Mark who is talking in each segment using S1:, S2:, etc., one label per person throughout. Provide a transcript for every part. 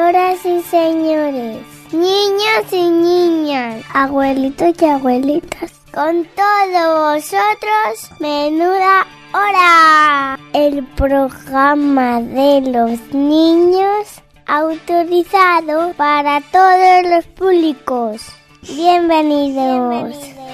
S1: Señoras y señores, niños y niñas, abuelitos y abuelitas, con todos vosotros, Menuda Hora, el programa de los niños autorizado para todos los públicos. Bienvenidos.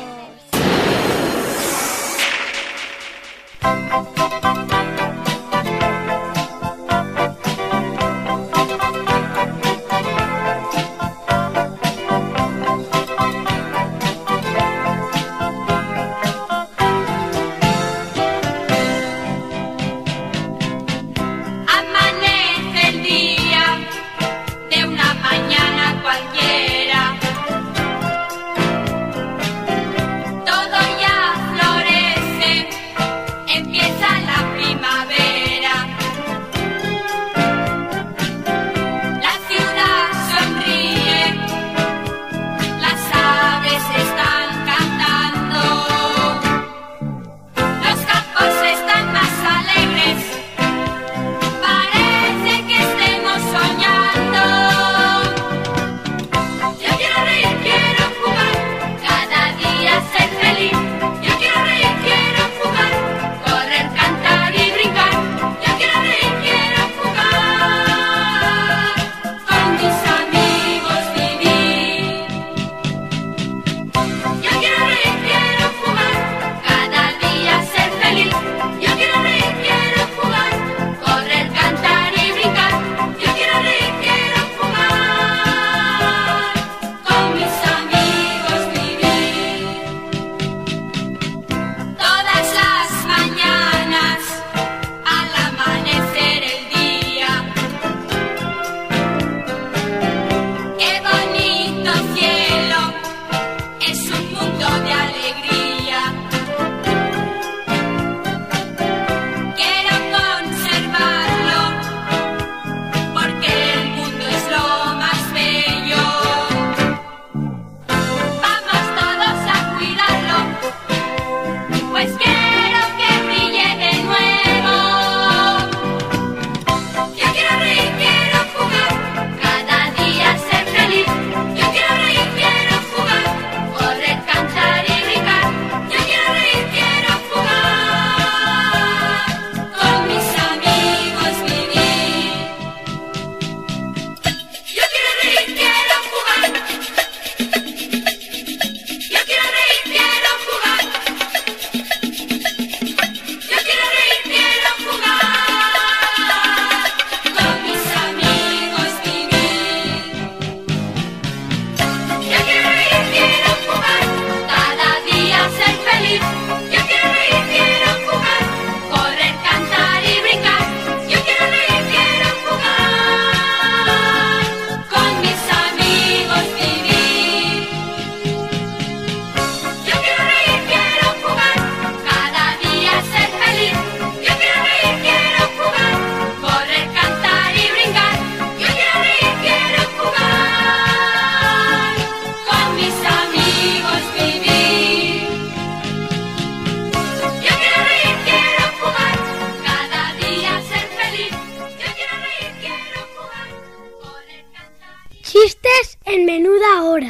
S1: Chistes en Menuda Hora.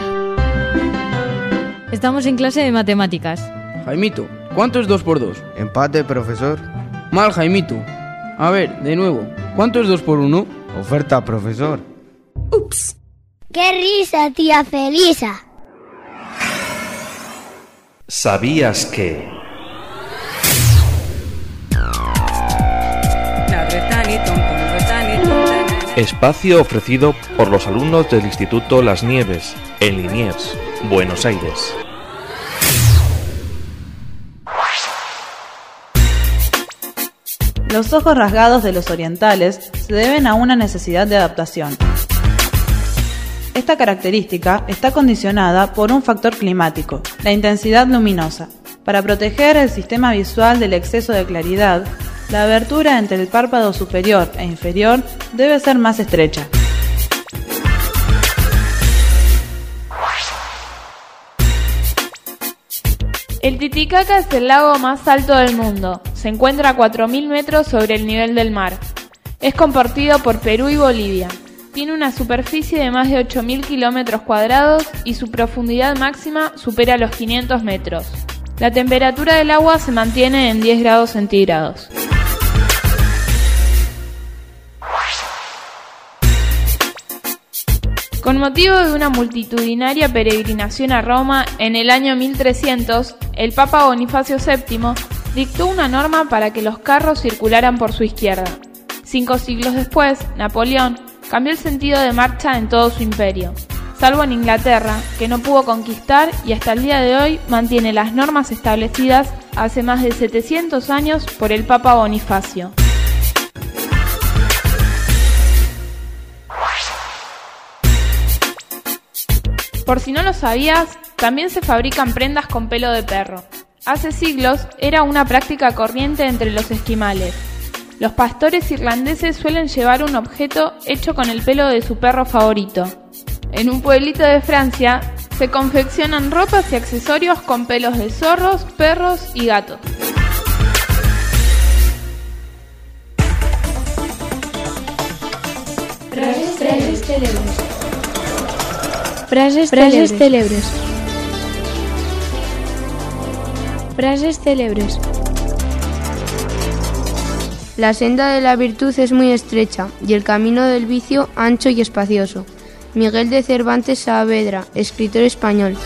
S2: Estamos en clase de matemáticas.
S3: Jaimito, ¿cuánto es 2 por 2?
S4: Empate, profesor.
S3: Mal, Jaimito. A ver, de nuevo. ¿Cuánto es 2 por 1?
S4: Oferta, profesor.
S1: Ups. ¡Qué risa, tía Felisa!
S5: ¿Sabías que? Espacio ofrecido por los alumnos del Instituto Las Nieves, en Liniers, Buenos Aires.
S6: Los ojos rasgados de los orientales se deben a una necesidad de adaptación. Esta característica está condicionada por un factor climático, la intensidad luminosa. Para proteger el sistema visual del exceso de claridad, la abertura entre el párpado superior e inferior debe ser más estrecha.
S7: El Titicaca es el lago más alto del mundo. Se encuentra a 4.000 metros sobre el nivel del mar. Es compartido por Perú y Bolivia. tiene una superficie de más de 8.000 kilómetros cuadrados y su profundidad máxima supera los 500 metros. La temperatura del agua se mantiene en 10 grados centígrados. Con motivo de una multitudinaria peregrinación a Roma en el año 1300, el Papa Bonifacio VII dictó una norma para que los carros circularan por su izquierda. 5 siglos después, Napoleón cambió el sentido de marcha en todo su imperio, salvo en Inglaterra, que no pudo conquistar y hasta el día de hoy mantiene las normas establecidas hace más de 700 años por el Papa Bonifacio. Por si no lo sabías, también se fabrican prendas con pelo de perro. Hace siglos era una práctica corriente entre los esquimales. Los pastores irlandeses suelen llevar un objeto hecho con el pelo de su perro favorito. En un pueblito de Francia se confeccionan ropas y accesorios con pelos de zorros, perros y gatos.
S2: Frases célebres. Frases célebres. Frases célebres.
S8: La senda de la virtud es muy estrecha y el camino del vicio ancho y espacioso. Miguel de Cervantes Saavedra, escritor español.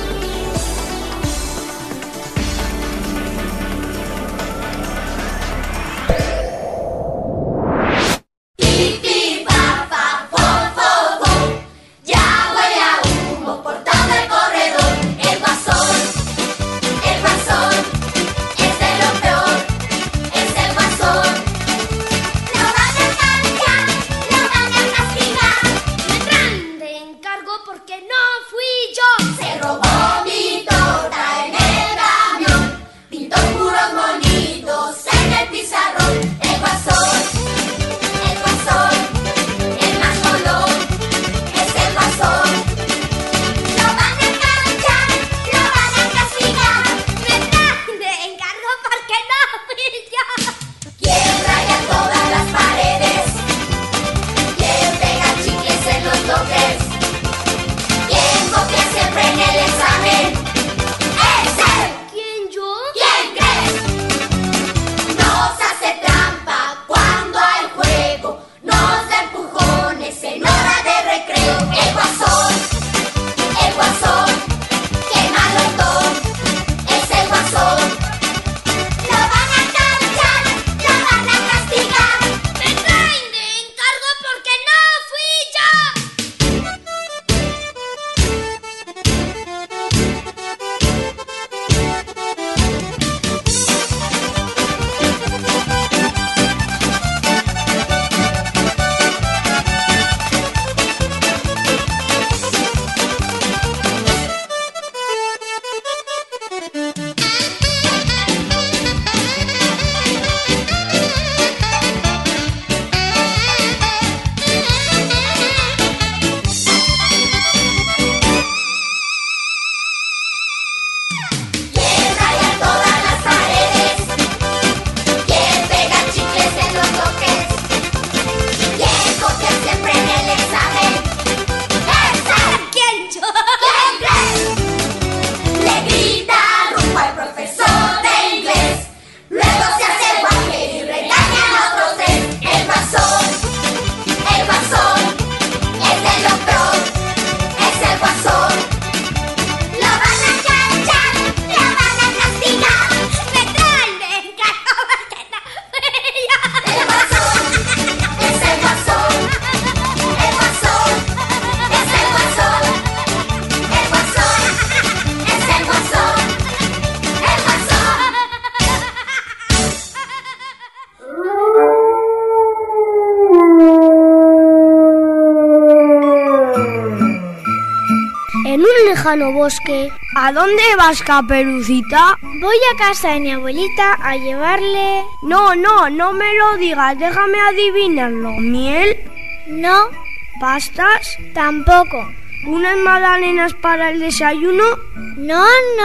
S1: lejano bosque.
S9: ¿A dónde vas, Caperucita?
S1: Voy a casa de mi abuelita a llevarle...
S9: No me lo digas, déjame adivinarlo. ¿Miel?
S1: No.
S9: ¿Pastas?
S1: Tampoco.
S9: ¿Unas magdalenas para el desayuno?
S1: No.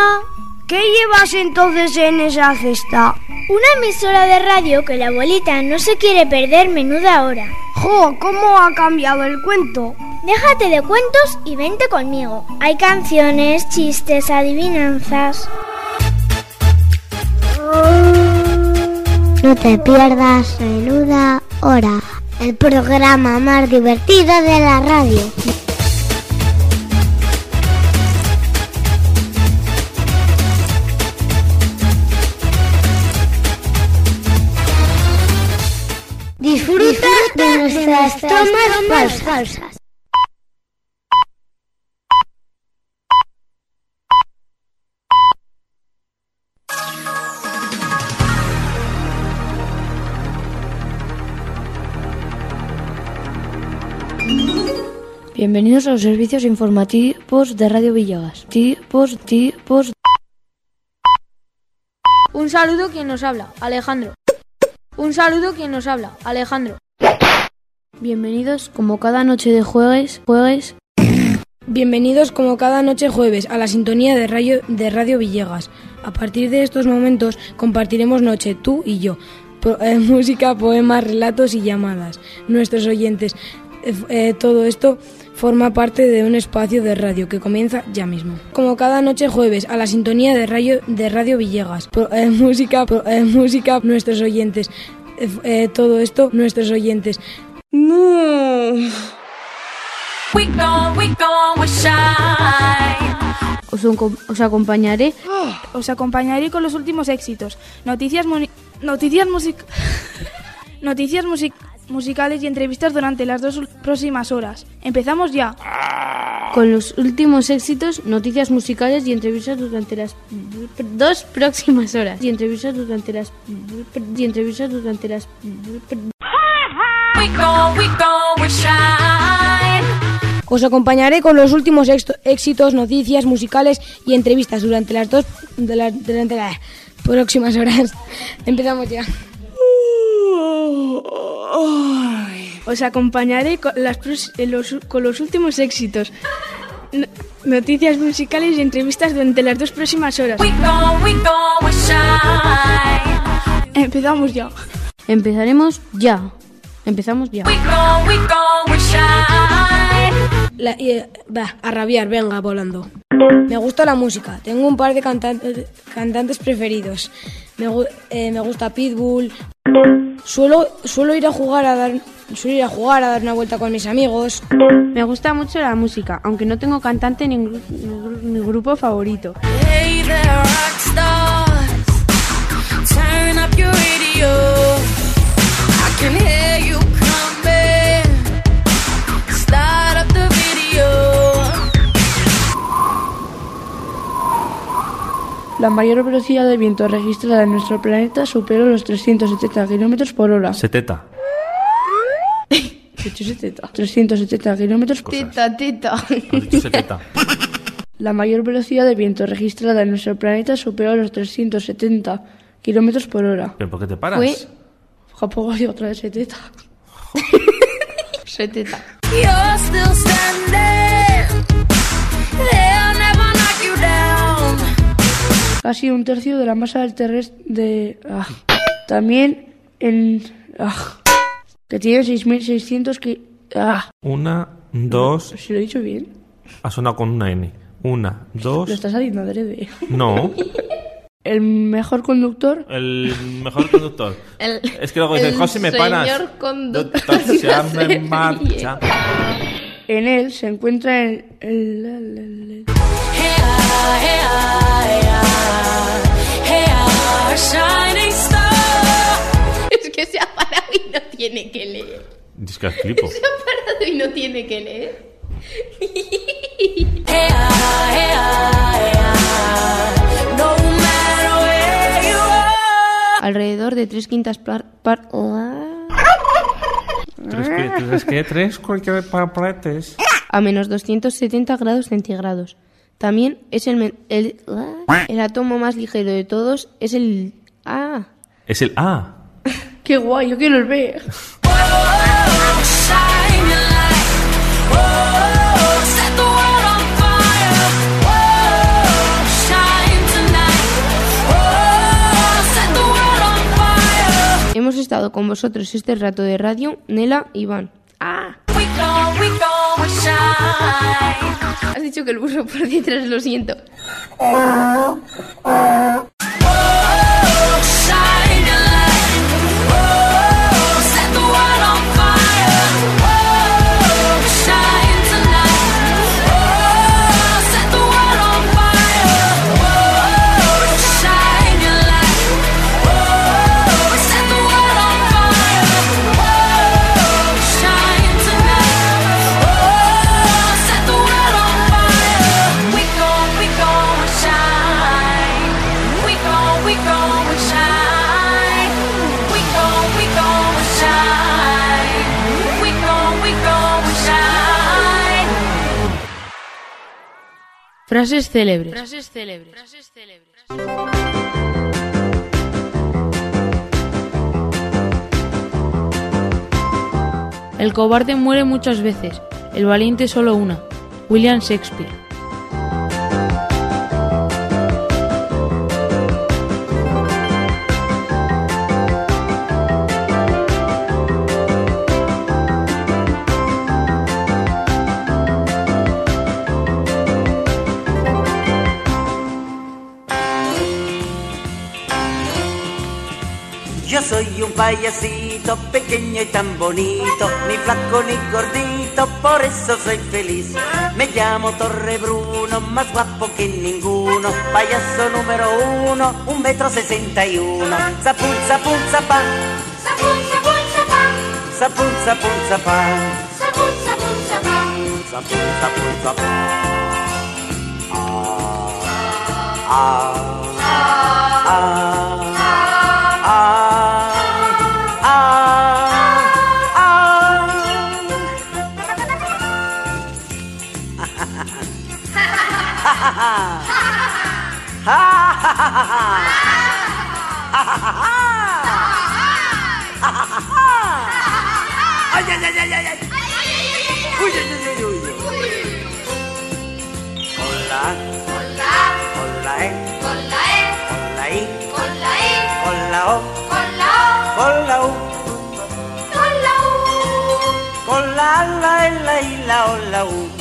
S9: ¿Qué llevas entonces en esa cesta?
S1: Una emisora de radio que la abuelita no se quiere perder menuda hora.
S9: ¡Jo! ¿Cómo ha cambiado el cuento?
S1: Déjate de cuentos y vente conmigo. Hay canciones, chistes, adivinanzas.
S10: No te pierdas Menuda Hora, el programa más divertido de la radio. Disfruta de nuestras tomas falsas.
S2: Bienvenidos a los servicios informativos de Radio Villegas.
S11: Un saludo quien nos habla, Alejandro. Un saludo quien nos habla, Alejandro.
S2: Bienvenidos como cada noche de jueves.
S12: Bienvenidos como cada noche jueves a la sintonía de Radio Villegas. A partir de estos momentos compartiremos noche, tú y yo. Música, poemas, relatos y llamadas. Nuestros oyentes. Todo esto forma parte de un espacio de radio que comienza ya mismo. Como cada noche jueves a la sintonía de Radio Villegas. Música, nuestros oyentes. Todo esto, nuestros oyentes. No.
S2: Os acompañaré con los últimos éxitos, noticias musicales y entrevistas durante las 2 próximas horas. Empezamos ya.
S11: Con los últimos éxitos, noticias musicales y entrevistas durante las 2 próximas horas.
S12: Os acompañaré con los últimos éxitos, noticias musicales y entrevistas durante las 2 próximas horas. Empezamos ya.
S2: Os acompañaré con los últimos éxitos, noticias musicales y entrevistas durante las 2 próximas horas. Empezamos ya.
S11: Empezamos ya.
S12: A rabiar, venga, volando. Me gusta la música, tengo un par de cantantes preferidos. Me gusta Pitbull. Suelo ir a jugar a dar una vuelta con mis amigos.
S11: Me gusta mucho la música, aunque no tengo cantante ni grupo favorito.
S13: Hey there, rockstars, turn up your radio. I can hear you coming. Start up the video.
S2: La mayor velocidad de viento registrada en nuestro planeta superó los 370 km por hora.
S5: 70.
S2: 370 km por hora.
S11: Teta.
S5: Has dicho 70.
S2: La mayor velocidad de viento registrada en nuestro planeta superó los 370 km por hora.
S5: ¿Pero por qué te paras?
S2: Japón ha sido otra vez 70.
S11: 70.
S13: You're still standing. They'll never knock you down.
S2: Casi un tercio de la masa del terrestre también que tiene 6.600
S5: 1, 2.
S2: ¿Si lo he dicho bien?
S5: Ha sonado con una N. 1, 2.
S2: Lo estás haciendo adrede.
S5: No.
S2: El mejor conductor.
S5: Es que luego dice, José, me paras.
S11: El señor conductor.
S5: Se me marcha.
S2: En él se encuentra el
S13: Shining star.
S11: Es que se ha parado y no tiene que leer.
S5: Es que flipo.
S11: Se ha parado y no tiene que leer.
S13: No matter where you are.
S11: Alrededor de 3/5
S5: partes.
S11: a menos 270 grados centígrados. También es el átomo más ligero de todos, es el A.
S5: Es el A.
S2: ¡Qué guay! Yo quiero el B.
S11: Hemos estado con vosotros este rato de radio, Nela y Iván. ¡Ah! Has dicho que el burro por detrás, lo siento.
S14: Frases célebres. El cobarde muere muchas veces, el valiente solo una. William Shakespeare.
S15: Yo soy un payasito pequeño y tan bonito, ni flaco ni gordito, por eso soy feliz. Me llamo Torre Bruno, más guapo que ninguno, payaso número 1, 1,61 m. Zapun, zapun, zapán, zapun, zapun, zapán, zapun, zapun, zapán, zapun, zapun, zapán, zapun, zapun, zapán. Ay, ay, ay, ay, ay. Uy, uy, uy, uy, uy. Hola, hola, hola, hola, hola, hola, hola, hola, hola, hola, hola, la, la, la, hola,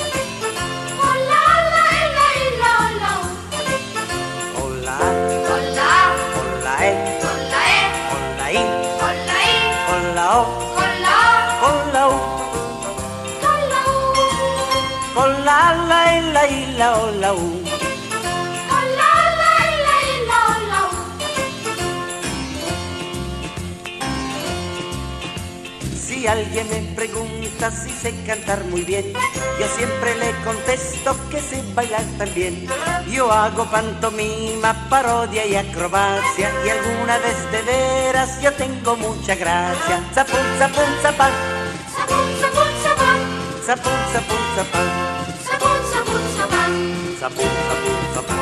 S15: Si alguien me pregunta si sé cantar muy bien, yo siempre le contesto que sé bailar también. Yo hago pantomima, parodia y acrobacia, y alguna vez de veras yo tengo mucha gracia. Zapun, zapun, zapán, zapun, zapun, zapán, zapun, zapun, zapán, zapun, zapun, zapán, zapun, zapun, zapán.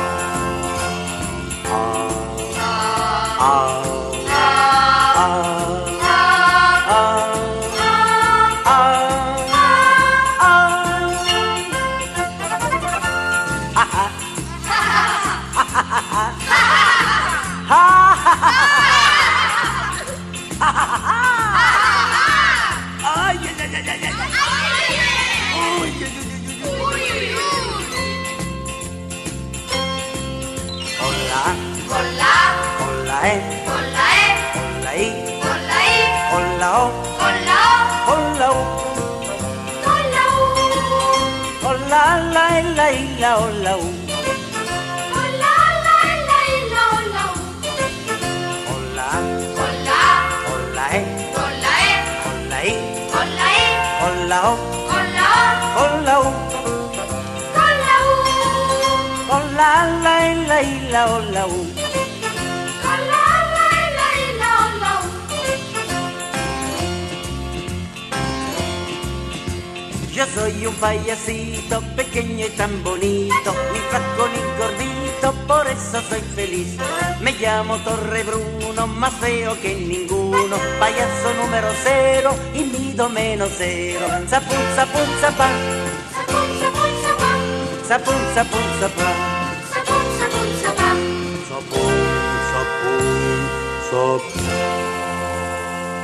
S15: Yo soy un payasito pequeño y tan bonito, ni flaco ni gordito, por eso soy feliz. Me llamo Torre Bruno, más feo que ninguno, payaso número 0 y mido -0. Zapun, zapun, zapán, zapun, zapun, zapán, zapun, zapun, zapán, zapun, zapun, zapán, zapun, zapun, zapán.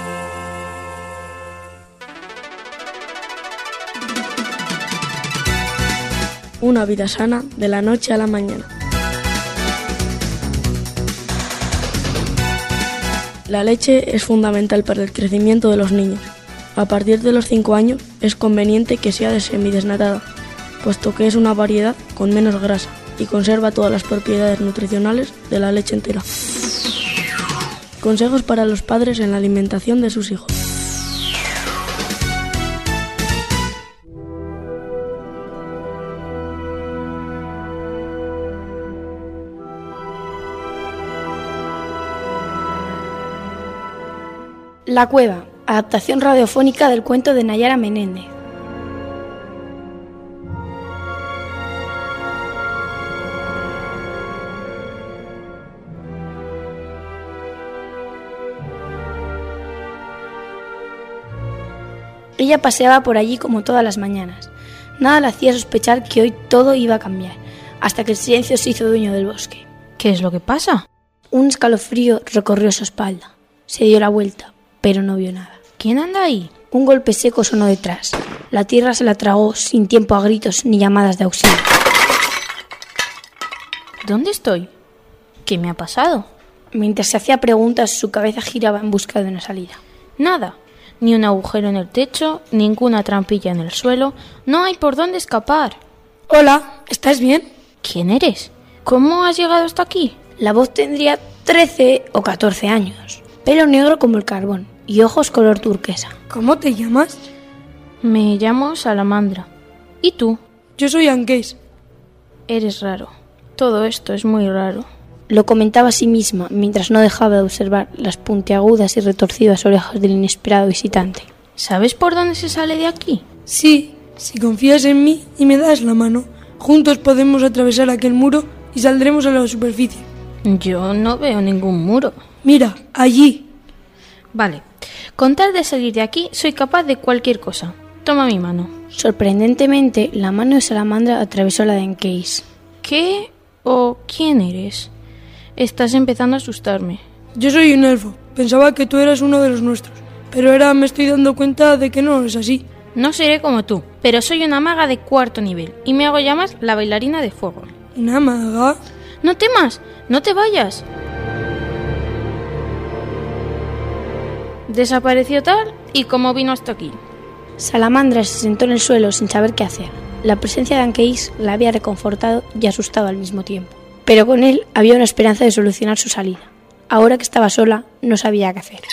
S12: una vida sana de la noche a la mañana. La leche es fundamental para el crecimiento de los niños. A partir de los 5 años es conveniente que sea de semidesnatada, puesto que es una variedad con menos grasa y conserva todas las propiedades nutricionales de la leche entera. Consejos para los padres en la alimentación de sus hijos.
S16: La cueva, adaptación radiofónica del cuento de Nayara Menéndez. Ella paseaba por allí como todas las mañanas. Nada le hacía sospechar que hoy todo iba a cambiar, hasta que el silencio se hizo dueño del bosque.
S14: ¿Qué es lo que pasa?
S16: Un escalofrío recorrió su espalda. Se dio la vuelta, pero no vio nada.
S14: ¿Quién anda ahí?
S16: Un golpe seco sonó detrás. La tierra se la tragó sin tiempo a gritos ni llamadas de auxilio.
S14: ¿Dónde estoy? ¿Qué me ha pasado?
S16: Mientras se hacía preguntas, su cabeza giraba en busca de una salida.
S14: Nada. Ni un agujero en el techo, ninguna trampilla en el suelo. No hay por dónde escapar.
S12: Hola, ¿estás bien?
S14: ¿Quién eres? ¿Cómo has llegado hasta aquí?
S16: La voz tendría 13 o 14 años. Pelo negro como el carbón y ojos color turquesa.
S12: ¿Cómo te llamas?
S14: Me llamo Salamandra. ¿Y tú?
S12: Yo soy Ankeis.
S14: Eres raro. Todo esto es muy raro.
S16: Lo comentaba a sí misma mientras no dejaba de observar las puntiagudas y retorcidas orejas del inesperado visitante.
S14: ¿Sabes por dónde se sale de aquí?
S12: Sí, si confías en mí y me das la mano, juntos podemos atravesar aquel muro y saldremos a la superficie.
S14: Yo no veo ningún muro.
S12: Mira, allí.
S14: Vale, con tal de salir de aquí soy capaz de cualquier cosa. Toma mi mano.
S16: Sorprendentemente, la mano de Salamandra atravesó la de Ankeis.
S14: ¿Qué o quién eres? Estás empezando a asustarme.
S12: Yo soy un elfo. Pensaba que tú eras uno de los nuestros, pero ahora me estoy dando cuenta de que no es así.
S14: No seré como tú, pero soy una maga de 4º nivel y me hago llamar la bailarina de fuego.
S12: ¿Una maga?
S14: No temas, no te vayas. Desapareció tal y como vino hasta aquí.
S16: Salamandra se sentó en el suelo sin saber qué hacer. La presencia de Ankeis la había reconfortado y asustado al mismo tiempo. Pero con él había una esperanza de solucionar su salida. Ahora que estaba sola, no sabía qué hacer.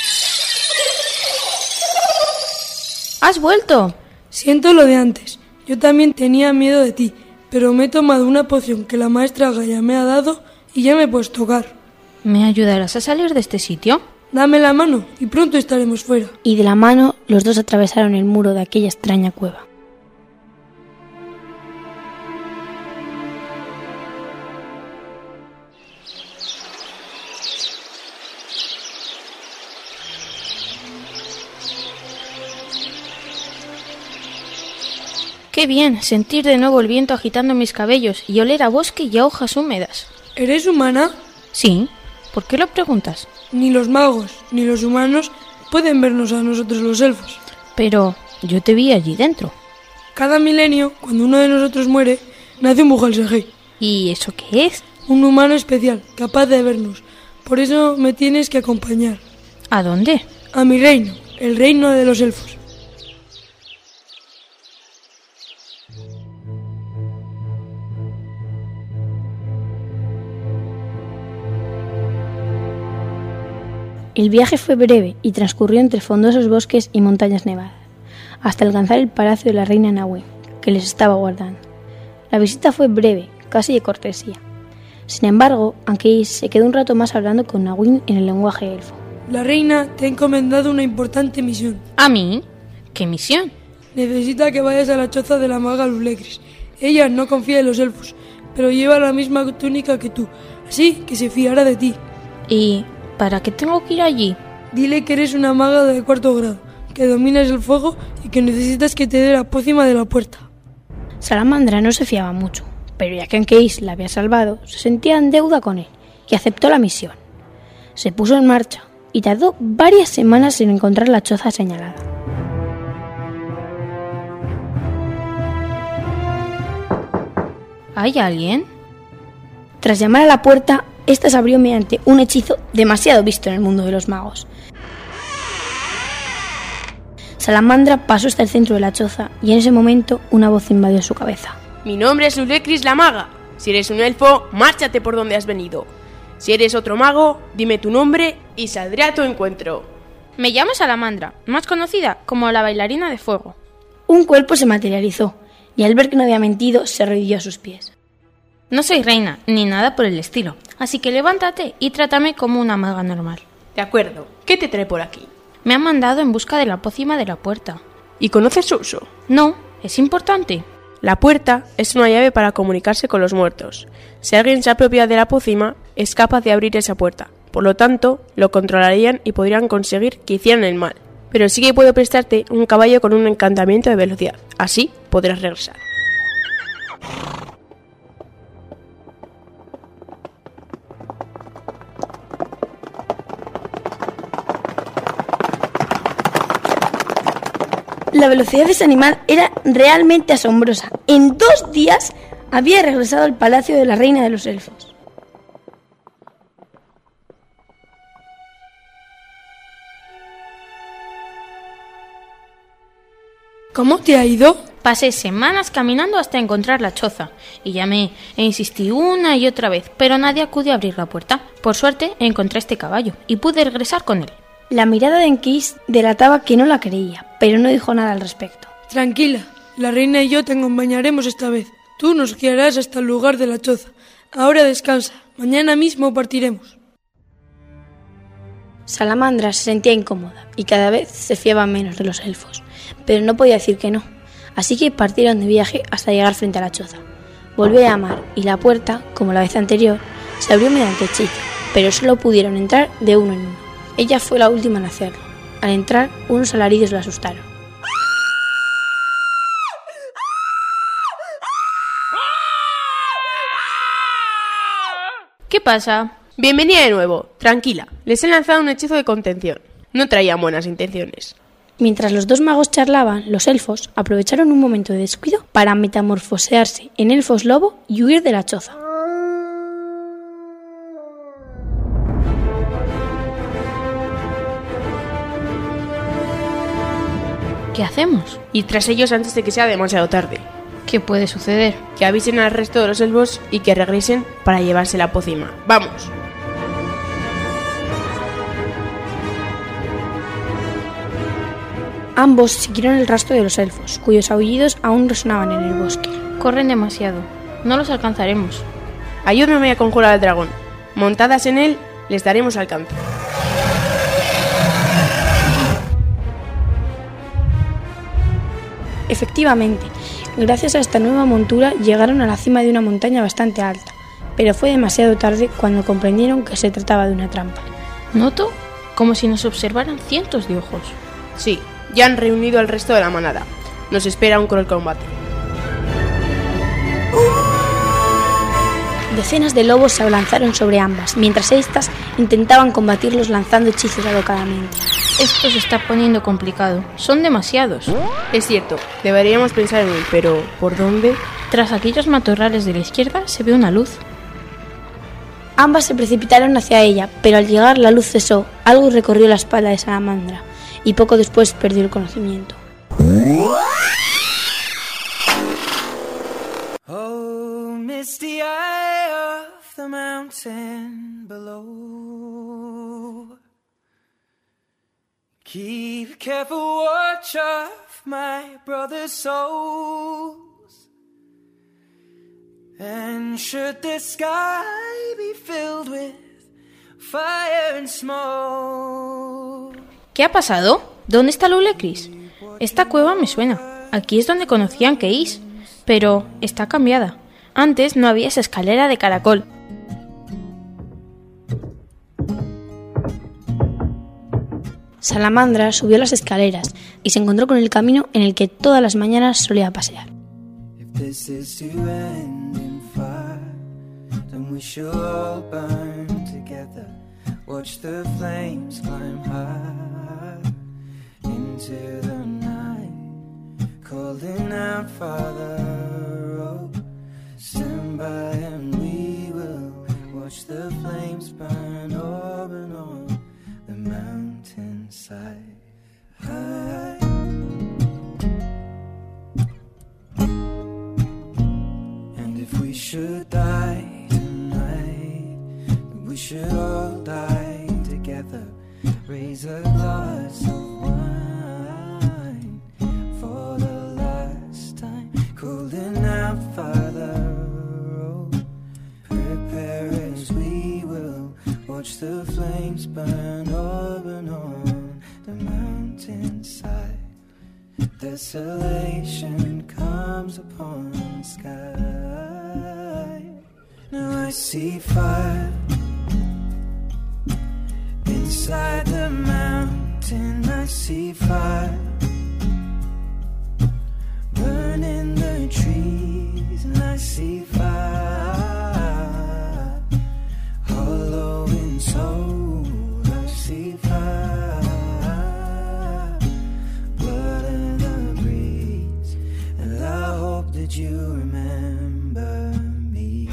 S14: ¡Has vuelto!
S12: Siento lo de antes. Yo también tenía miedo de ti, pero me he tomado una poción que la maestra Gaia me ha dado y ya me puedes tocar.
S14: ¿Me ayudarás a salir de este sitio?
S12: Dame la mano y pronto estaremos fuera.
S16: Y de la mano, los dos atravesaron el muro de aquella extraña cueva.
S14: Qué bien sentir de nuevo el viento agitando mis cabellos y oler a bosque y a hojas húmedas.
S12: ¿Eres humana?
S14: Sí. ¿Por qué lo preguntas?
S12: Ni los magos ni los humanos pueden vernos a nosotros los elfos.
S14: Pero yo te vi allí dentro.
S12: Cada milenio, cuando uno de nosotros muere, nace un Bujalsegei.
S14: ¿Y eso qué es?
S12: Un humano especial, capaz de vernos. Por eso me tienes que acompañar.
S14: ¿A dónde?
S12: A mi reino, el reino de los elfos.
S16: El viaje fue breve y transcurrió entre frondosos bosques y montañas nevadas, hasta alcanzar el palacio de la reina Nahue, que les estaba guardando. La visita fue breve, casi de cortesía. Sin embargo, Ankeis se quedó un rato más hablando con Nahue en el lenguaje elfo.
S12: La reina te ha encomendado una importante misión.
S14: ¿A mí? ¿Qué misión?
S12: Necesita que vayas a la choza de la maga Lulegris. Ella no confía en los elfos, pero lleva la misma túnica que tú, así que se fiará de ti.
S14: ¿Y para qué tengo que ir allí?
S12: Dile que eres una maga de 4º grado, que dominas el fuego y que necesitas que te dé la pócima de la puerta.
S16: Salamandra no se fiaba mucho, pero ya que Ankeis la había salvado, se sentía en deuda con él y aceptó la misión. Se puso en marcha y tardó varias semanas en encontrar la choza señalada.
S14: ¿Hay alguien?
S16: Tras llamar a la puerta, esta se abrió mediante un hechizo demasiado visto en el mundo de los magos. Salamandra pasó hasta el centro de la choza y en ese momento una voz invadió su cabeza.
S17: Mi nombre es Lulecris la maga. Si eres un elfo, márchate por donde has venido. Si eres otro mago, dime tu nombre y saldré a tu encuentro.
S14: Me llamo Salamandra, más conocida como la bailarina de fuego.
S16: Un cuerpo se materializó y al ver que no había mentido, se arrodilló a sus pies.
S14: No soy reina, ni nada por el estilo, así que levántate y trátame como una maga normal.
S17: De acuerdo. ¿Qué te trae por aquí?
S14: Me han mandado en busca de la pócima de la puerta.
S17: ¿Y conoces su uso?
S14: No, es importante.
S17: La puerta es una llave para comunicarse con los muertos. Si alguien se apropia de la pócima, es capaz de abrir esa puerta. Por lo tanto, lo controlarían y podrían conseguir que hicieran el mal. Pero sí que puedo prestarte un caballo con un encantamiento de velocidad. Así podrás regresar.
S16: La velocidad de ese animal era realmente asombrosa. En 2 días había regresado al palacio de la reina de los elfos.
S12: ¿Cómo te ha ido?
S14: Pasé semanas caminando hasta encontrar la choza y llamé e insistí una y otra vez, pero nadie acudió a abrir la puerta. Por suerte encontré este caballo y pude regresar con él.
S16: La mirada de Enkiz delataba que no la creía, pero no dijo nada al respecto.
S12: Tranquila, la reina y yo te acompañaremos esta vez. Tú nos guiarás hasta el lugar de la choza. Ahora descansa, mañana mismo partiremos.
S16: Salamandra se sentía incómoda y cada vez se fiaba menos de los elfos, pero no podía decir que no, así que partieron de viaje hasta llegar frente a la choza. Volvió a llamar y la puerta, como la vez anterior, se abrió mediante hechizo, pero solo pudieron entrar de uno en uno. Ella fue la última en hacerlo. Al entrar, unos alaridos la asustaron.
S14: ¿Qué pasa?
S17: Bienvenida de nuevo. Tranquila, les he lanzado un hechizo de contención. No traían buenas intenciones.
S16: Mientras los dos magos charlaban, los elfos aprovecharon un momento de descuido para metamorfosearse en elfos lobo y huir de la choza.
S14: ¿Qué hacemos?
S17: Ir tras ellos antes de que sea demasiado tarde.
S14: ¿Qué puede suceder?
S17: Que avisen al resto de los elfos y que regresen para llevarse la pócima. ¡Vamos!
S16: Ambos siguieron el rastro de los elfos, cuyos aullidos aún resonaban en el bosque.
S14: Corren demasiado. No los alcanzaremos.
S17: Ayúdame a conjurar al dragón. Montadas en él, les daremos alcance.
S16: Efectivamente, gracias a esta nueva montura llegaron a la cima de una montaña bastante alta, pero fue demasiado tarde cuando comprendieron que se trataba de una trampa.
S14: Noto como si nos observaran cientos de ojos.
S17: Sí, ya han reunido al resto de la manada. Nos espera un cruel combate.
S16: Decenas de lobos se abalanzaron sobre ambas, mientras éstas intentaban combatirlos lanzando hechizos alocadamente.
S14: Esto se está poniendo complicado. Son demasiados.
S17: Es cierto, deberíamos pensar en él, pero ¿por dónde?
S14: Tras aquellos matorrales de la izquierda se ve una luz.
S16: Ambas se precipitaron hacia ella, pero al llegar la luz cesó, algo recorrió la espalda de Salamandra, y poco después perdió el conocimiento.
S13: Oh, misty eye of the mountain below, keep careful watch of my brother's souls, and should the sky be filled with fire and smoke.
S14: ¿Qué ha pasado? ¿Dónde está Lulecris? Esta cueva me suena. Aquí es donde conocían que Is, pero está cambiada. Antes no había esa escalera de caracol.
S16: Salamandra subió las escaleras y se encontró con el camino en el que todas las mañanas solía pasear.
S13: This is to end in fire, then we shall all burn together. Watch the flames climb high into the night, calling out, Father, oh, stand by and we will watch the flames burn over on the mountainside. And if we should die tonight, we should all die together. Raise a glass of wine for the last time. Calling out, Father, oh, prepare as we will watch the flames burn over on the mountainside. Desolation comes upon the sky. Now I see fire inside the mountain. I see fire burning the trees, and I see fire hollow in soul. I see fire, blood in the breeze, and I hope that you remember me.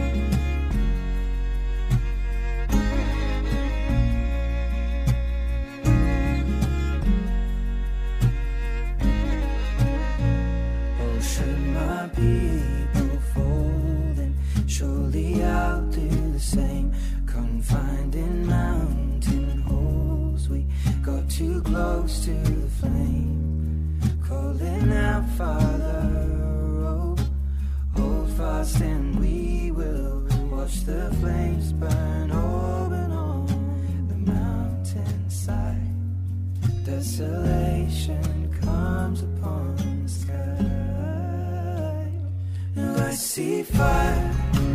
S13: Oh, should my people fall, then surely I'll do the same. Confined in mountain holes, we got too close to the flame. Calling out, Father, oh, hold fast and we will watch the flames burn open on the mountainside. Desolation comes upon the sky. Now I see fire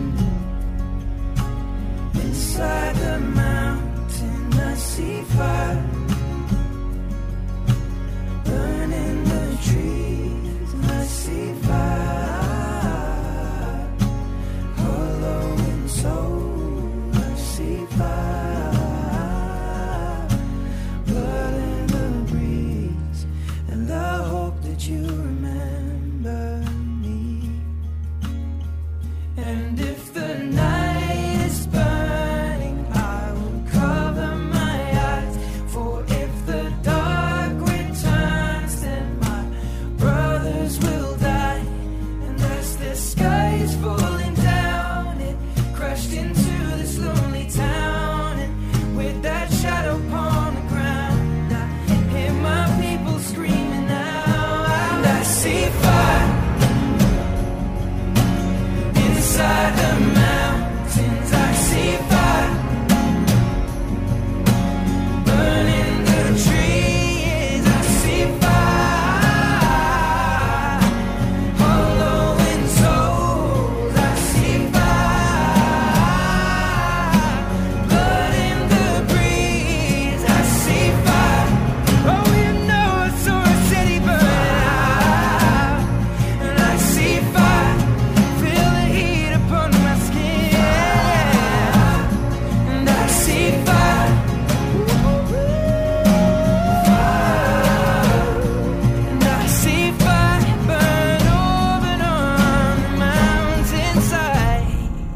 S13: inside the mountain. I see fire burning the trees. I see fire hollow in soul. I see fire, blood in the breeze, and I hope that you remember me. And if the night is burning, I will cover my eyes. For if the dark returns, then my brothers will die. And as the sky is falling down, it crashed into this lonely town. And with that shadow upon the ground, I hear my people screaming out. And I see fire inside the mountains. I see fire burning the trees. I see fire hollow in souls. I see fire, blood in the breeze. I see fire. Oh, you know I saw a city burn out. And I see fire, feel the heat upon my skin. And I see fire, and I see fire burn over on the mountainside.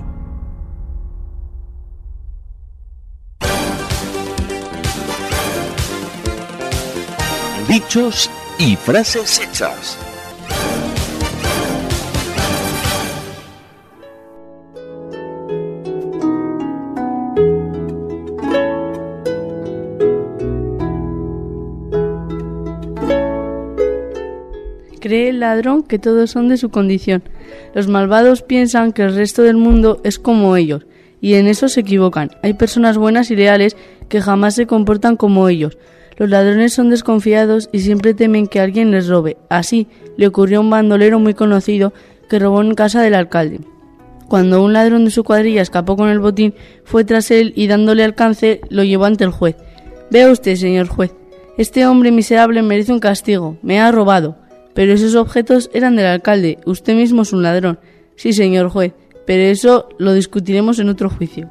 S18: Dichos y frases hechas.
S19: Cree el ladrón que todos son de su condición. Los malvados piensan que el resto del mundo es como ellos, y en eso se equivocan. Hay personas buenas y leales que jamás se comportan como ellos. Los ladrones son desconfiados y siempre temen que alguien les robe. Así le ocurrió a un bandolero muy conocido que robó en casa del alcalde. Cuando un ladrón de su cuadrilla escapó con el botín, fue tras él y dándole alcance lo llevó ante el juez. Vea usted, señor juez, este hombre miserable merece un castigo, me ha robado. Pero esos objetos eran del alcalde, usted mismo es un ladrón. Sí, señor juez, pero eso lo discutiremos en otro juicio.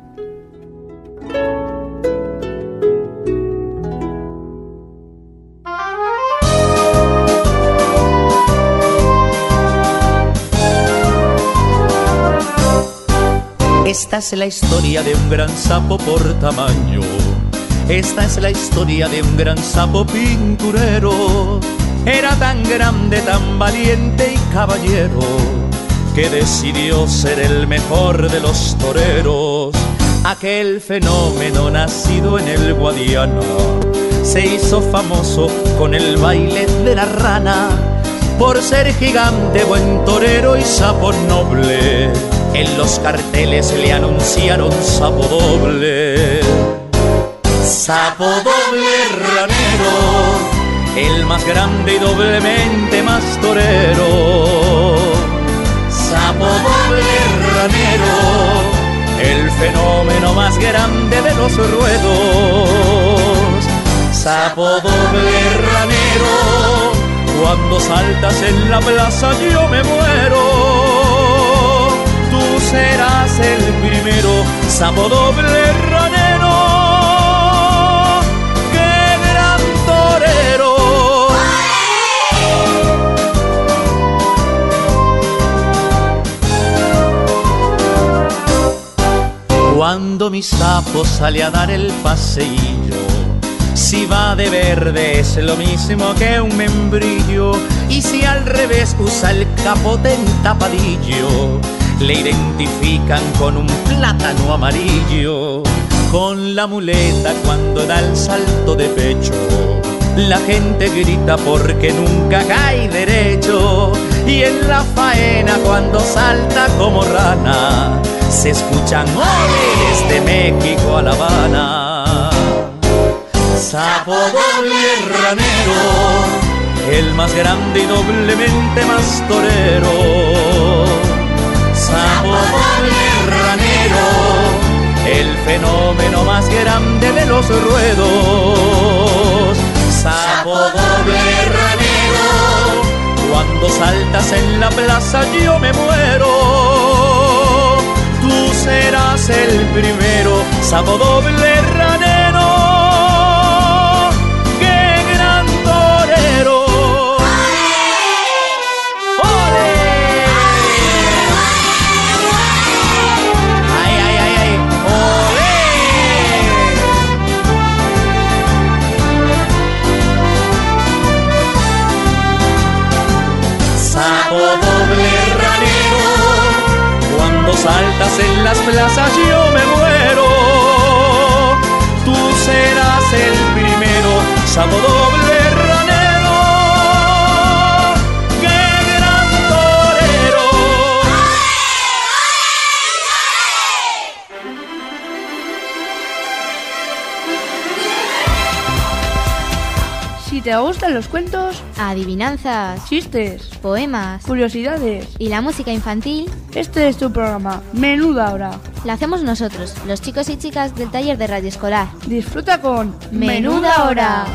S20: Esta es la historia de un gran sapo por tamaño. Esta es la historia de un gran sapo pinturero. Era tan grande, tan valiente y caballero, que decidió ser el mejor de los toreros. Aquel fenómeno nacido en el Guadiana se hizo famoso con el baile de la rana. Por ser gigante, buen torero y sapo noble, en los carteles le anunciaron sapo doble. Sapo doble ranero, el más grande y doblemente más torero. Sapo doble ranero, el fenómeno más grande de los ruedos. Sapo doble ranero, cuando saltas en la plaza yo me muero. Tú serás el primero, sapo doble ranero. ¡Qué gran torero! Cuando mi sapo sale a dar el paseillo, si va de verde es lo mismo que un membrillo, y si al revés usa el capote en tapadillo, le identifican con un plátano amarillo. Con la muleta cuando da el salto de pecho, la gente grita porque nunca cae derecho. Y en la faena cuando salta como rana, se escuchan oles desde México a La Habana. Sapo doble ranero, el más grande y doblemente más torero. Sapo doble ranero, el fenómeno más grande de los ruedos. Sapo doble ranero, cuando saltas en la plaza yo me muero. Tú serás el primero, sapo doble ranero. ¡Qué gran torero! ¡Ole! ¡Ay, ay, ay, ay! ¡Ole! Sapo doble ranero, cuando saltas en las plazas yo me muero. Tú serás el primero, sapo doble ranero. ¡Qué gran torero!
S21: Si te gustan los cuentos,
S22: adivinanzas,
S21: chistes,
S22: poemas,
S21: curiosidades
S22: y la música infantil,
S21: este es tu programa, Menuda Hora.
S22: Lo hacemos nosotros, los chicos y chicas del taller de radio escolar.
S21: Disfruta con
S22: Menuda Hora.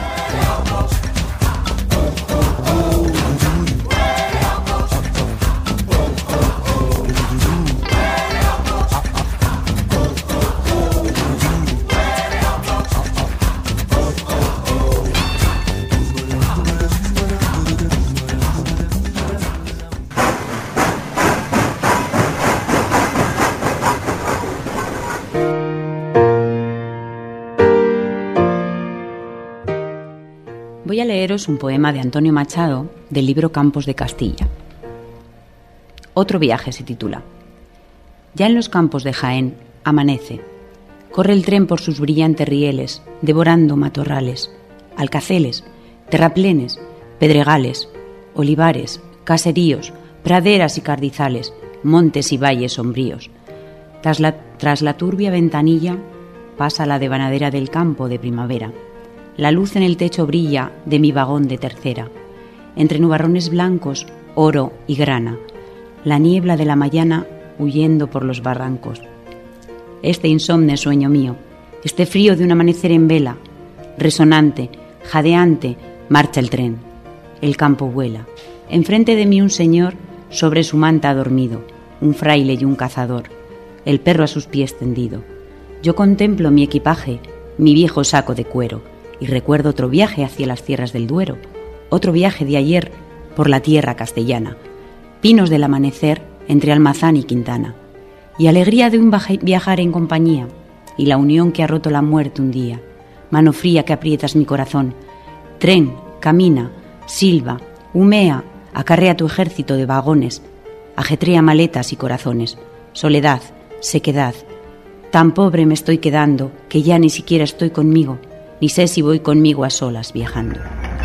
S23: Voy a leeros un poema de Antonio Machado del libro Campos de Castilla. Otro viaje se titula. Ya en los campos de Jaén amanece. Corre el tren por sus brillantes rieles, devorando matorrales, alcaceles, terraplenes, pedregales, olivares, caseríos, praderas y cardizales, montes y valles sombríos. Tras la turbia ventanilla pasa la devanadera del campo de primavera. La luz en el techo brilla de mi vagón de tercera. Entre nubarrones blancos, oro y grana. La niebla de la mañana huyendo por los barrancos. Este insomne sueño mío, este frío de un amanecer en vela. Resonante, jadeante, marcha el tren. El campo vuela. Enfrente de mí un señor sobre su manta dormido, un fraile y un cazador. El perro a sus pies tendido. Yo contemplo mi equipaje, mi viejo saco de cuero. Y recuerdo otro viaje hacia las tierras del Duero, otro viaje de ayer por la tierra castellana, pinos del amanecer entre Almazán y Quintana. y alegría de un viajar en compañía, y la unión que ha roto la muerte un día. Mano fría que aprietas mi corazón. Tren, camina, silba, humea, acarrea tu ejército de vagones, ajetrea maletas y corazones. Soledad, sequedad, tan pobre me estoy quedando que ya ni siquiera estoy conmigo, ni sé si voy conmigo a solas viajando.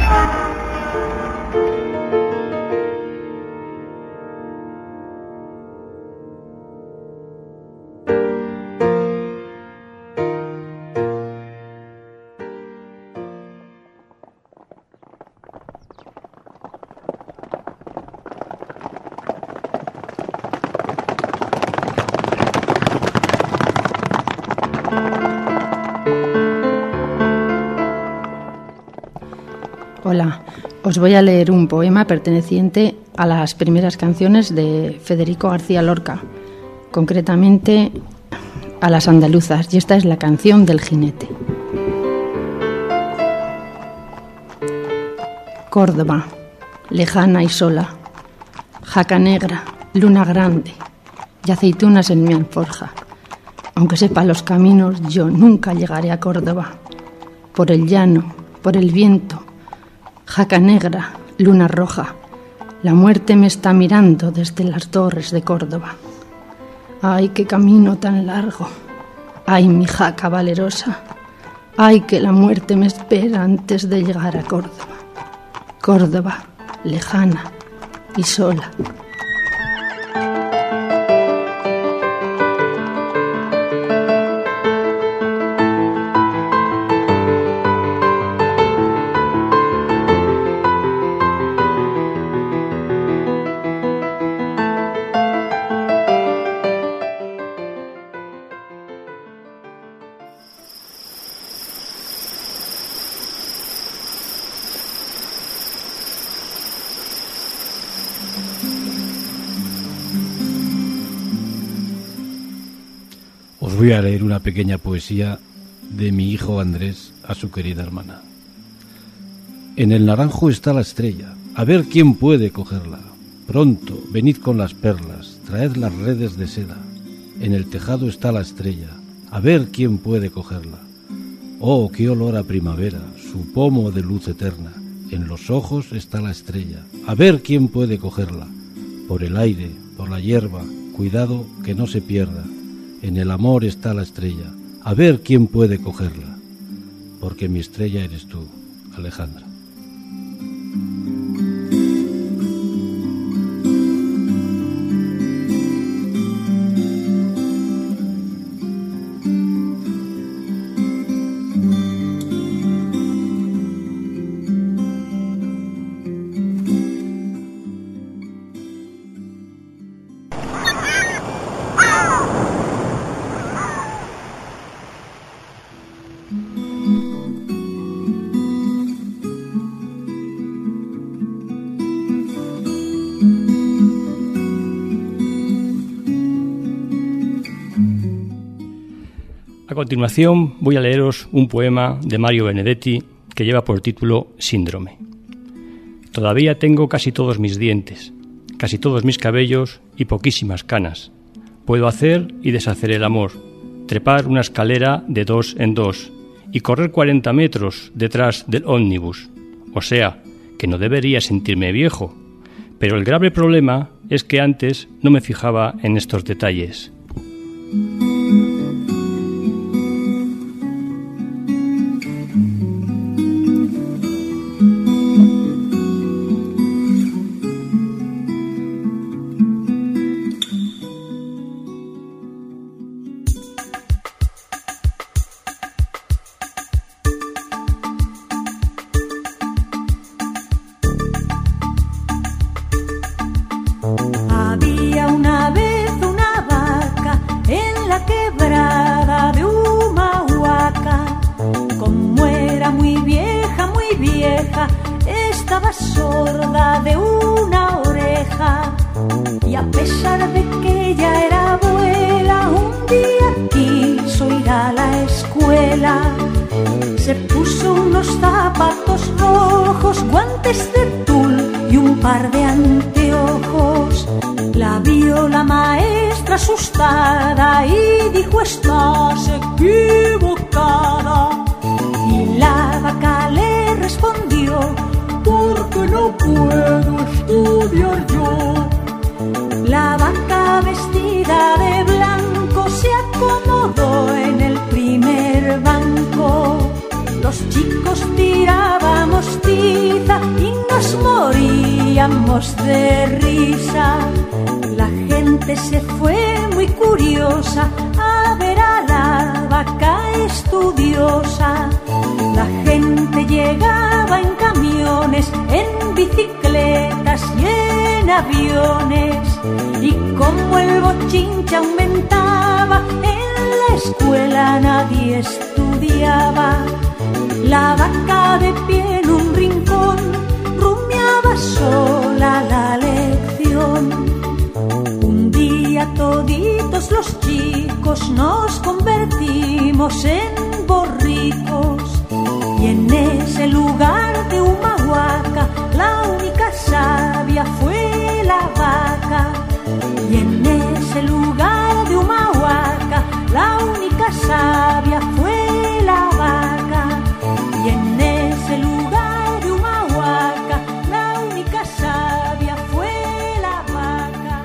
S3: Hola, os voy a leer un poema perteneciente a las primeras canciones de Federico García Lorca, concretamente a las andaluzas, y esta es la canción del jinete. Córdoba, lejana y sola, jaca negra, luna grande y aceitunas en mi alforja. Aunque sepa los caminos, yo nunca llegaré a Córdoba. Por el llano, por el viento, jaca negra, luna roja, la muerte me está mirando desde las torres de Córdoba. ¡Ay, qué camino tan largo! ¡Ay, mi jaca valerosa! ¡Ay, que la muerte me espera antes de llegar a Córdoba! Córdoba, lejana y sola.
S4: Os voy a leer una pequeña poesía de mi hijo Andrés a su querida hermana. En el naranjo está la estrella, a ver quién puede cogerla. Pronto, venid con las perlas, traed las redes de seda. En el tejado está la estrella, a ver quién puede cogerla. Oh, qué olor a primavera, su pomo de luz eterna. En los ojos está la estrella, a ver quién puede cogerla. Por el aire, por la hierba, cuidado que no se pierda. En el amor está la estrella, a ver quién puede cogerla. Porque mi estrella eres tú, Alejandra.
S6: A continuación voy a leeros un poema de Mario Benedetti que lleva por título Síndrome. Todavía tengo casi todos mis dientes, casi todos mis cabellos y poquísimas canas. Puedo hacer y deshacer el amor, trepar una escalera de 2 en 2 y correr 40 metros detrás del ómnibus. O sea, que no debería sentirme viejo. Pero el grave problema es que antes no me fijaba en estos detalles.
S24: Había una vez una vaca en la quebrada de Humahuaca. Como era muy vieja, estaba sorda de una oreja. Y a pesar de que ella era abuela, un día quiso ir a la escuela. Se puso unos zapatos rojos, guantes de tul y un par de anteojos. La vio la maestra asustada y dijo: estás equivocada. Y la vaca le respondió: porque no puedo estudiar yo. La vaca vestida de blanco se acomodó en el primer banco. Los chicos tirábamos tiza y nos moríamos de risa. La gente se fue muy curiosa a ver a la vaca estudiosa. La gente llegaba en camiones, en bicicletas y en aviones. Y como el bochinche aumentaba, en la escuela nadie estudiaba. La vaca de pie en un rincón rumiaba sola la lección. Un día toditos los chicos nos convertimos en borricos. Y en ese lugar de Humahuaca la única sabia fue la vaca. Y en ese lugar de Humahuaca la única sabia fue la vaca. Y en ese lugar de Humahuaca la única sabia fue la vaca.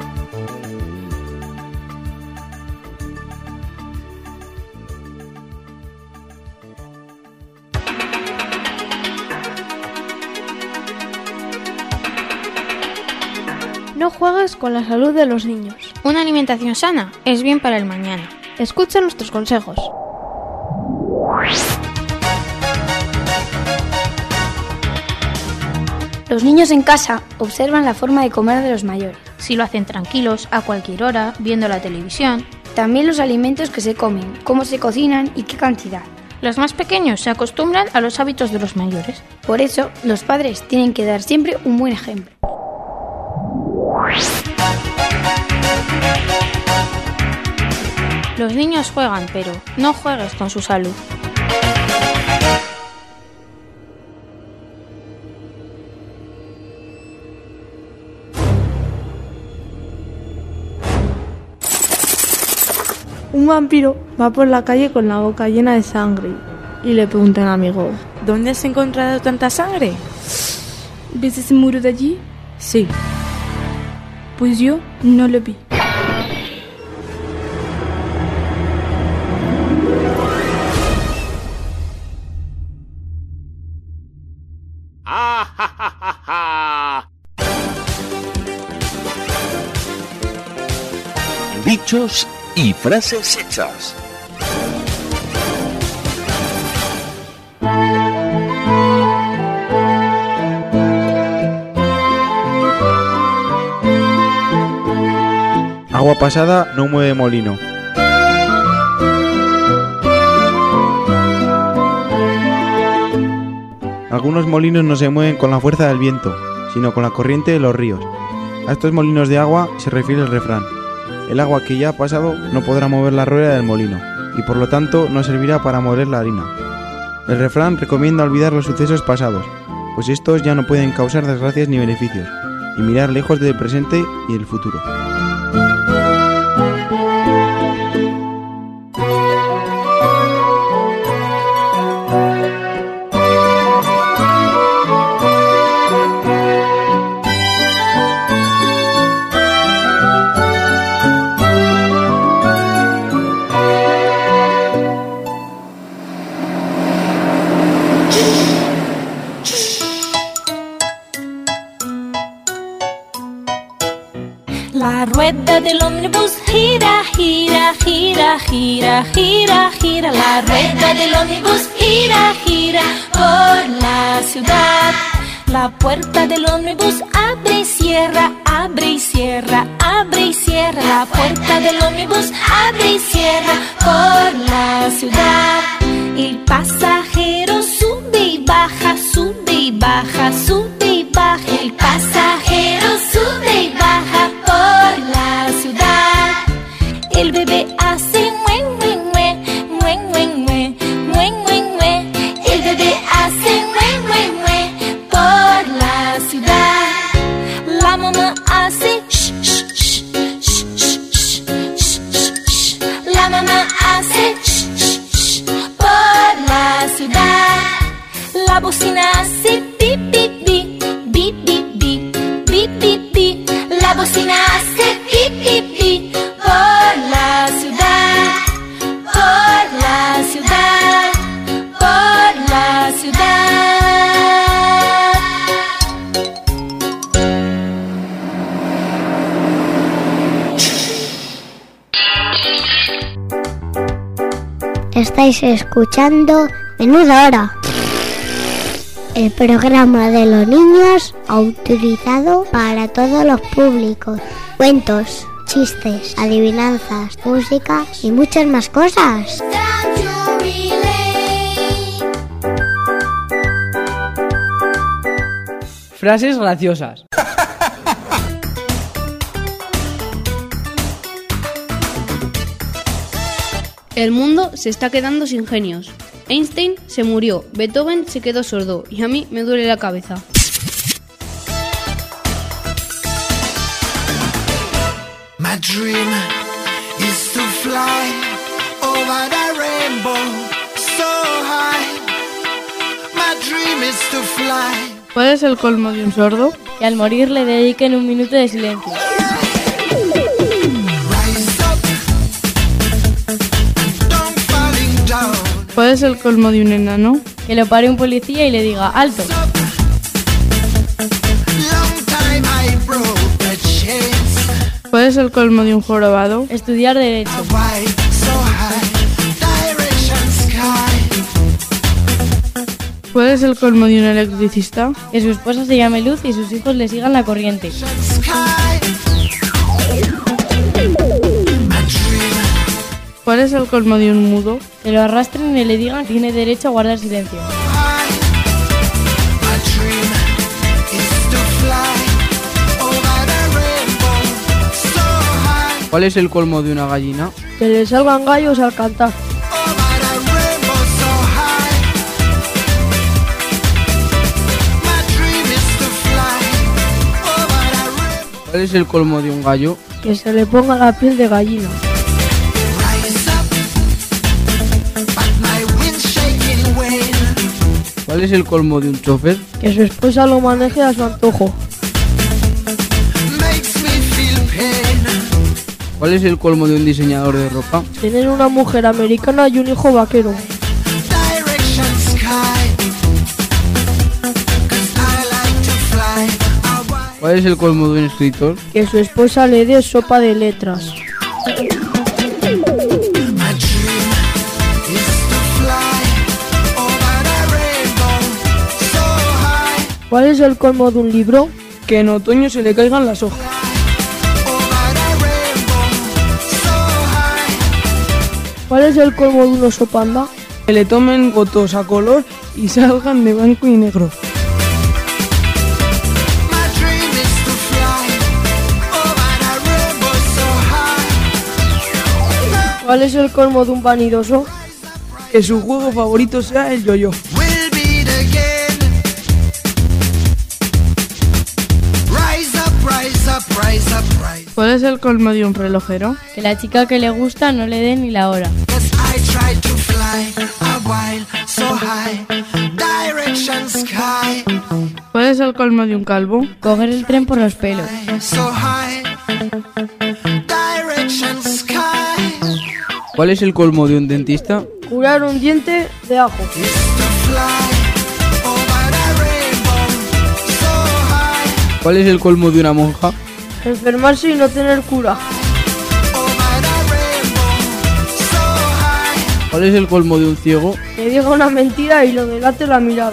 S21: No juegues con la salud de los niños.
S14: Una alimentación sana es bien para el mañana.
S21: Escucha nuestros consejos.
S16: Los niños en casa observan la forma de comer de los mayores.
S14: Si lo hacen tranquilos, a cualquier hora, viendo la televisión.
S16: También los alimentos que se comen, cómo se cocinan y qué cantidad.
S14: Los más pequeños se acostumbran a los hábitos de los mayores.
S16: Por eso, los padres tienen que dar siempre un buen ejemplo.
S14: Los niños juegan, pero no juegues con su salud.
S21: Un vampiro va por la calle con la boca llena de sangre y le pregunta a un amigo:
S1: ¿dónde has encontrado tanta sangre?
S2: ¿Ves ese muro de allí?
S21: Sí.
S2: Pues yo no lo vi.
S18: Dichos y frases hechas.
S7: Agua pasada no mueve molino. Algunos molinos no se mueven con la fuerza del viento, sino con la corriente de los ríos. A estos molinos de agua se refiere el refrán: el agua que ya ha pasado no podrá mover la rueda del molino, y por lo tanto no servirá para moler la harina. El refrán recomienda olvidar los sucesos pasados, pues estos ya no pueden causar desgracias ni beneficios, y mirar lejos del presente y del futuro.
S24: La rueda del ómnibus gira, gira, gira, gira, gira, gira. La rueda del ómnibus gira, gira por la ciudad. La puerta del ómnibus abre y cierra, abre y cierra, abre y cierra. La puerta del ómnibus abre y cierra por la ciudad. El pasajero sube y baja, sube y baja, sube y baja. El pasajero sube y baja por la ciudad. El bebé hace mue, mue, mue, mue, mue, mue, mue, mue, mue. El bebé hace mue, mue, mue por la ciudad. La mamá hace sh, sh, sh, sh, sh, sh, sh,
S5: ciudad. La bocina hace pi, pi, pi, pi, pi, pi, pi, pi, pi. La bocina hace pi, pi, pi. Por la ciudad, por la ciudad, por la ciudad.
S8: Estáis escuchando Menuda Hora, el programa de los niños autorizado para todos los públicos. Cuentos, chistes, adivinanzas, música y muchas más cosas.
S9: Frases graciosas.
S11: El mundo se está quedando sin genios. Einstein se murió, Beethoven se quedó sordo y a mí me duele la cabeza.
S10: My dream is to fly over the rainbow so high. My dream is to fly.
S21: ¿Cuál es el colmo de un sordo?
S16: Que al morir le dediquen un minuto de silencio.
S21: ¿Cuál es el colmo de un enano?
S16: Que lo pare un policía y le diga ¡alto!
S21: ¿Cuál es el colmo de un jorobado?
S16: Estudiar Derecho.
S21: ¿Cuál es el colmo de un electricista?
S16: Que su esposa se llame Luz y sus hijos le sigan la corriente.
S21: ¿Cuál es el colmo de un mudo?
S16: Que lo arrastren y le digan que tiene derecho a guardar silencio.
S9: ¿Cuál es el colmo de una gallina?
S21: Que le salgan gallos al cantar.
S9: ¿Cuál es el colmo de un gallo?
S21: Que se le ponga la piel de gallina.
S9: ¿Cuál es el colmo de un chofer?
S21: Que su esposa lo maneje a su antojo.
S9: ¿Cuál es el colmo de un diseñador de ropa?
S21: Tener una mujer americana y un hijo vaquero.
S9: ¿Cuál es el colmo de un escritor?
S21: Que su esposa le dé sopa de letras. ¿Cuál es el colmo de un libro? Que en otoño se le caigan las hojas. ¿Cuál es el colmo de un oso panda? Que le tomen fotos a color y salgan de blanco y negro. ¿Cuál es el colmo de un vanidoso? Que su juego favorito sea el yo-yo. ¿Cuál es el colmo de un relojero?
S16: Que la chica que le gusta no le dé ni la hora.
S21: ¿Cuál es el colmo de un calvo?
S16: Coger el tren por los pelos.
S9: ¿Cuál es el colmo de un dentista?
S21: Curar un diente de ajo.
S9: ¿Cuál es el colmo de una monja?
S21: Enfermarse y no tener cura.
S9: ¿Cuál es el colmo de un ciego?
S21: Que diga una mentira y lo delate la mirada.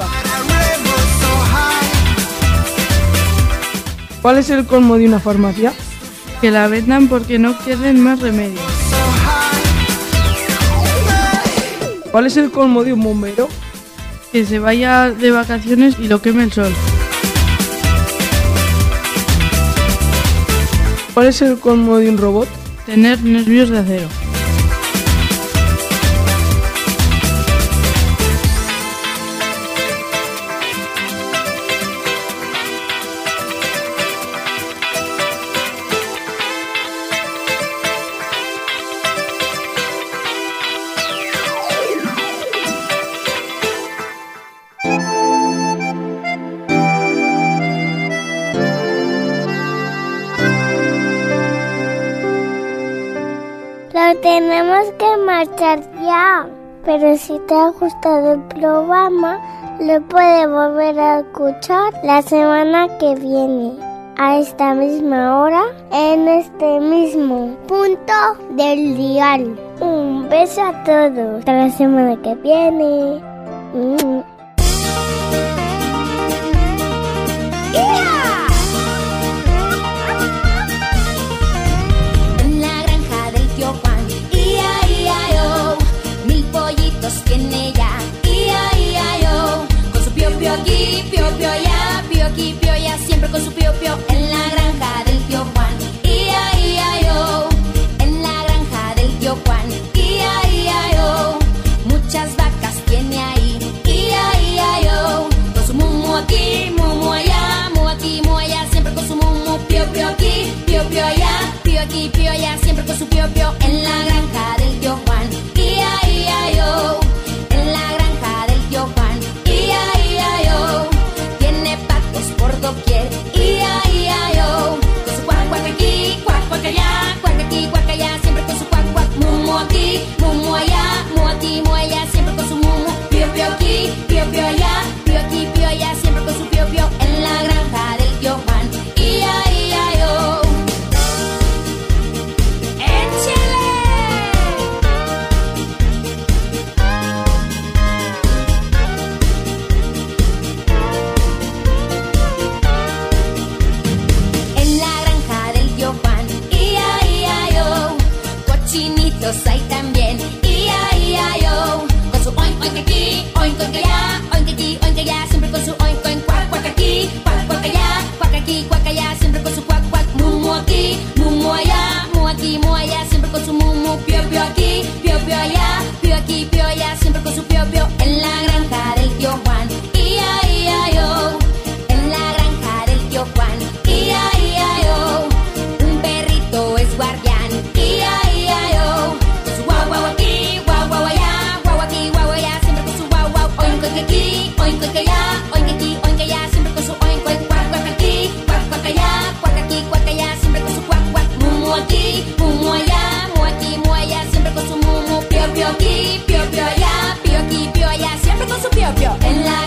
S21: ¿Cuál es el colmo de una farmacia? Que la vendan porque no queden más remedios. ¿Cuál es el colmo de un bombero? Que se vaya de vacaciones y lo queme el sol. ¿Cuál es el colmo de un robot? Tener nervios de acero.
S8: tenemos que marchar ya. Pero si te ha gustado el programa, lo puedes volver a escuchar la semana que viene, a esta misma hora, en este mismo punto del dial. Un beso a todos. Hasta la semana que viene.
S5: En la granja del tío Juan, ia-ia-yo, 1000 pollitos tiene ya, ia-ia-yo, con su pio pio aquí, pio pio allá, pio aquí, pio allá, siempre con su pio pio. En la granja del tío Juan, ia-ia-yo, en la granja del tío Juan, ia-ia-yo, muchas vacas tiene ahí, ia-ia-yo, con su mumu aquí, mumu allá, mu aquí, mu allá, siempre con su mumu, pio pio aquí, pio pio allá, pio aquí, pio allá, siempre con su pio pio. En la granja del tío Juan, ia-ia-yo, en la granja del tío Juan, ia-ia-yo, tiene patos por doquier, ia-ia-yo, con su cuac cuac aquí, cuac aquí, cuac allá, siempre con su cuac cuac, mumu aquí, mumu allá, mu aquí, mu allá, siempre con su mumu, pio pio aquí, pio pio allá, pio aquí, pio allá, siempre con su pio pio. En la granja del tío Juan, ia-ia-yo. En la granja del tío Juan, ia-ia-yo, cochinitos hay también, ia-ia-yo, con su oink oink aquí, oink oink allá, oink aquí, oink allá, siempre con su oink oink, cuac cuac aquí, cuac allá, cuac aquí, cuac allá, siempre con su cuac cuac, mumu aquí, mumu allá, mu aquí, mu allá, siempre con su mumu, pio pio aquí, pio pio allá, pio aquí, pio allá, siempre con su pio pio. En la granja del tío Juan, ia-ia-yo, en la granja del tío Juan, ia-ia-yo, un perrito es guardián, ia-ia-yo, con su guau guau aquí, guau guau allá, siempre con su guau guau, oink oink aquí, oink oink allá, oink aquí, oink allá, siempre con su oink oink, cuac cuac aquí, cuac allá, cuac aquí, cuac allá, siempre con su cuac cuac, mumu aquí, mumu allá, mu aquí, mu allá, siempre con su mumu, pio pio aquí, pio pio allá, pio aquí, pio allá, siempre con su pio pio. En la